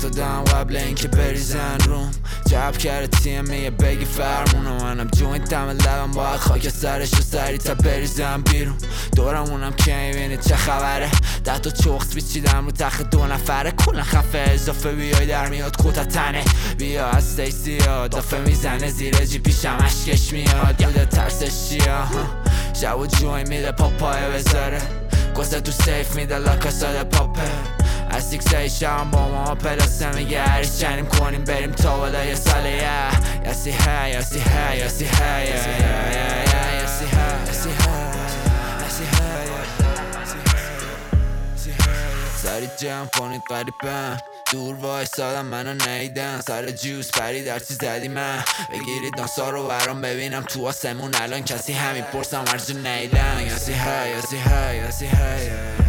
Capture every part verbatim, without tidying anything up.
دادم قبل اینکه بریزن روم. جب کرده تیم میه بگی فرمونو، منم جوین دم لبم باید خاک سرش رو سری تا بریزم بیرون. دورمونم که میبینی چه خبره، ده تا چوخت بیچیدم رو تخت دو نفره. کلا خفه اضافه بیای در میاد کوتا تنه، بیا از سیسی ها دافه میزنه زیر جی پیشم اشکش میاد. یاده ترسش چیه شب و جوین میده پاپای بذاره، گسته تو سیف میده لاکاساد پاپه. از سیکس ای شبم با ما پلاسه میگه هریش چنیم کنیم بریم تا بالا یه ساله یه یسی ها یسی ها یسی ها یسی ها یسی ها سری جمع کنید قریبم، دور وایسادم منو نیدن، سر جوز پری درچی زدی من. بگیرید ناسا رو برام ببینم تو آسمون الان کسی همین پرسم ارجو نیدن. یسی ها یسی ها یسی ها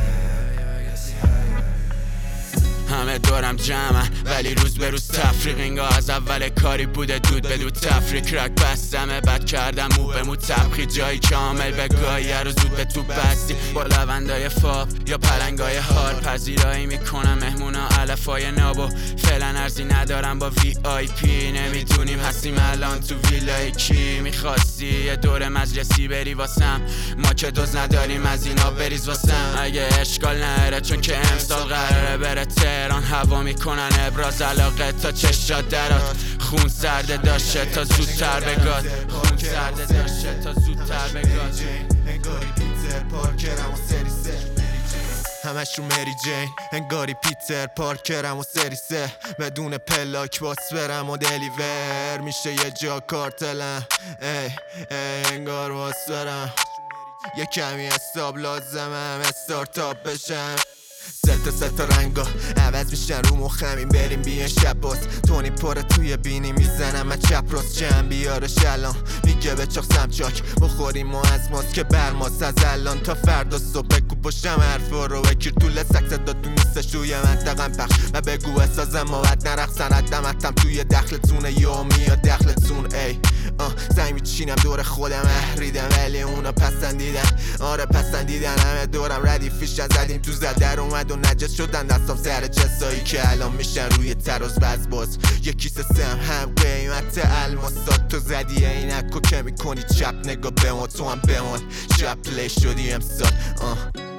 همه دورم جمعن ولی روز به روز تفریق، انگاه از اول کاری بوده دود به دود تفریق. رک بستمه بد کردم مو به مو تبخی، جایی کامل به گاهی رو زود به تو بستی. با لوندای فاب یا پلنگای هار پذیرایی میکنم مهمونا علفای نابو. فعلا ارزی ندارم با وی آی پی، نمیدونیم هستیم الان تو ویلای کی. میخواستی یه دور مجلسی بری واسم، ما که دوز نداریم از اینا بریز واسم. اگه اشکال نره چون که امسال قراره بره تهران، هوا میکنن ابراز علاقه تا چشات درات. خون سرده داشته تا زودتر بگاد، خون سرده داشته تا زودتر بگاد. انگاری پیتر پارکرم و سری سه، همش رو مری جین انگاری پیتر پارکرم و سری سه. بدون پلاک باس برم و دلیور میشه یه جا کارتلم. ای ای انگار باس برم یه کمی حساب لازمم استارتاپ بشم. ستا ستا رنگا عوض میشن رو مخمین بریم بیان شب باز. تونی پاره توی بینی میزنم من چپ راست چند بیارش الان میگه به چاق سمچاک بخوریم ما از ماست که برماست. از الان تا فردا صبح بگو پشتم حرفا رو بکیر طول سکس داد تو نیستش روی منطقم پخش و بگو احسازم ما بد نرقصن حدمتم توی دخلتونه یا میاد دخلتون. ای آه زنگ میچینم دور خودم احریدم ولی اونا پسندیدن، آره پسندیدن. همه دورم ردیفیش زدیم تو زدر اومد و نجس شدن دستم سر جسایی که الان میشن روی تراز باز باز. یکی سه سم هم قیمت الماسات تو زدی اینک و که میکنی چپ نگاه به ما تو هم بمان شب پلی شدی امسال. آه